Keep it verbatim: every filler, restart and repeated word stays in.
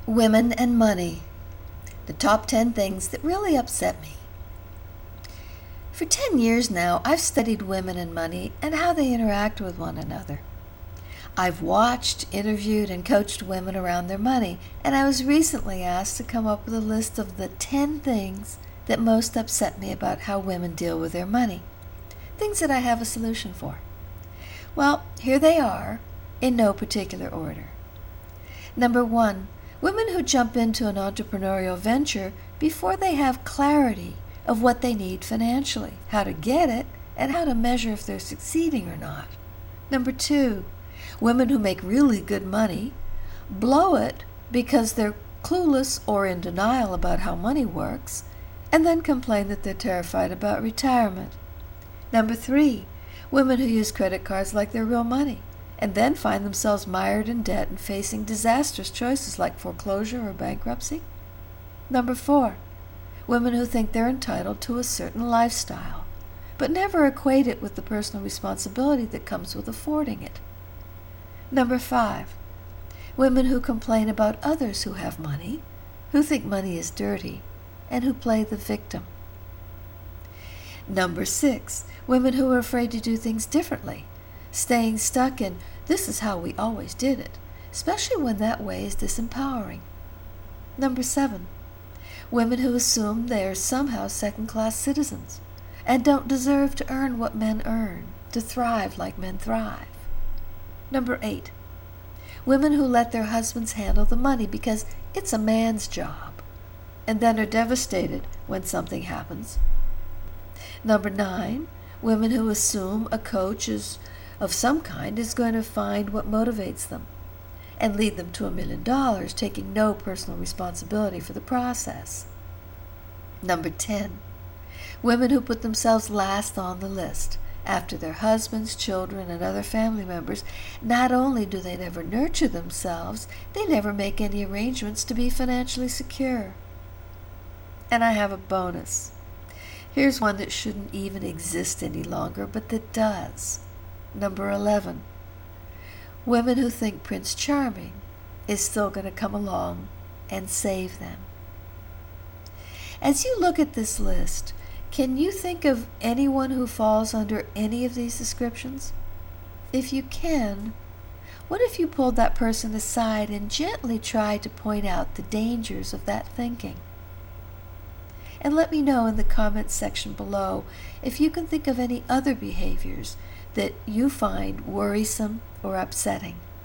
Women and money. The top ten things that really upset me. For ten years now, I've studied women and money and how they interact with one another. I've watched, interviewed, and coached women around their money, and I was recently asked to come up with a list of the ten things that most upset me about how women deal with their money. Things that I have a solution for. Well, here they are, in no particular order. Number one, women who jump into an entrepreneurial venture before they have clarity of what they need financially, how to get it, and how to measure if they're succeeding or not. Number two, women who make really good money blow it because they're clueless or in denial about how money works, and then complain that they're terrified about retirement. Number three, women who use credit cards like they're real money, and then find themselves mired in debt and facing disastrous choices like foreclosure or bankruptcy. Number four, women who think they're entitled to a certain lifestyle, but never equate it with the personal responsibility that comes with affording it. Number five, women who complain about others who have money, who think money is dirty, and who play the victim. Number six, women who are afraid to do things differently, staying stuck in, this is how we always did it, especially when that way is disempowering. Number seven, women who assume they are somehow second-class citizens and don't deserve to earn what men earn, to thrive like men thrive. Number eight, women who let their husbands handle the money because it's a man's job, and then are devastated when something happens. Number nine, women who assume a coach is of some kind is going to find what motivates them and lead them to a million dollars, taking no personal responsibility for the process. Number ten, women who put themselves last on the list after their husbands, children, and other family members. Not only do they never nurture themselves, they never make any arrangements to be financially secure. And I have a bonus. Here's one that shouldn't even exist any longer, but that does. Number eleven. Women who think Prince Charming is still going to come along and save them. As you look at this list, can you think of anyone who falls under any of these descriptions? If you can, what if you pulled that person aside and gently tried to point out the dangers of that thinking? And let me know in the comments section below if you can think of any other behaviors that you find worrisome or upsetting.